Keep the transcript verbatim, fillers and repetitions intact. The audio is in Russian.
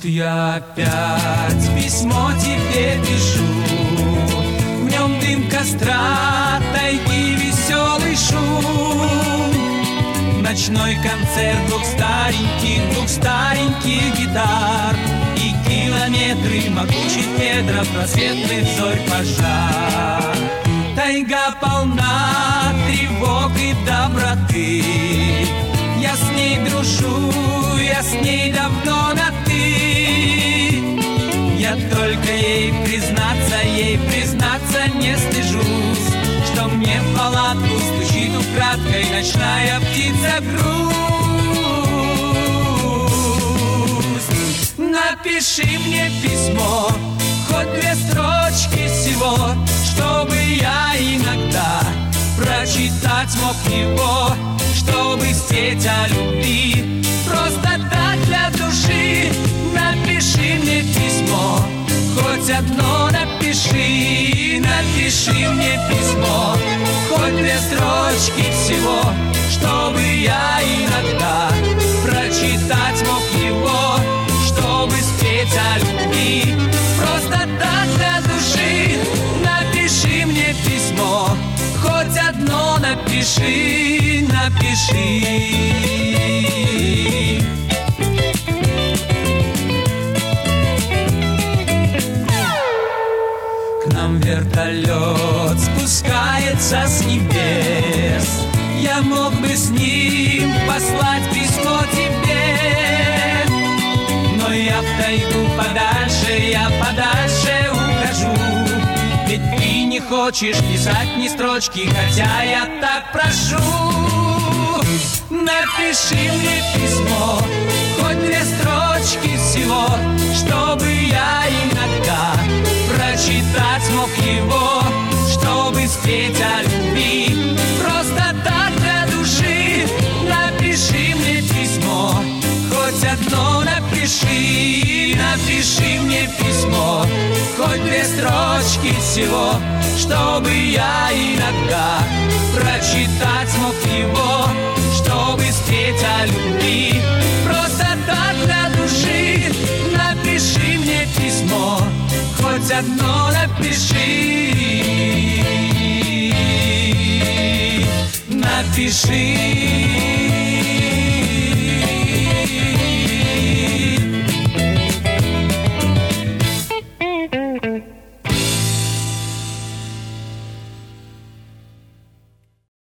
я опять письмо тебе пишу, в нем дым костра, тайги, веселый шум, ночной концерт двух стареньких, двух стареньких гитар и километры могучих кедров, просветных зорь пожар. Тайга полна тревог и доброты, я с ней дружу, я с ней давно на «ты». Я только ей признаться, ей признаться не стыжусь, что мне в палатку стучит украдкой ночная птица грусть. Напиши мне письмо, хоть две строчки всего, чтобы я иногда прочитать мог его, чтобы спеть о любви, просто так для души. Напиши мне письмо, хоть одно напиши, напиши мне письмо, хоть две строчки всего, чтобы я иногда прочитать мог его, чтобы спеть о любви, просто так для души. Напиши мне письмо, хоть одно напиши, напиши. К нам вертолет спускается с небес, я мог бы с ним послать письмо тебе, но я в тайгу подальше, я подальше ухожу. Ведь ты не хочешь писать ни строчки, хотя я так прошу. Напиши мне письмо, хоть две строчки всего, чтобы я иногда прочитать мог его, чтобы спеть о любви, просто так для души. Напиши мне письмо, хоть одно напиши, напиши мне письмо, хоть две строчки всего, чтобы я иногда прочитать мог его, чтобы спеть о любви, просто так для души. Напиши мне письмо, хоть одно напиши, напиши.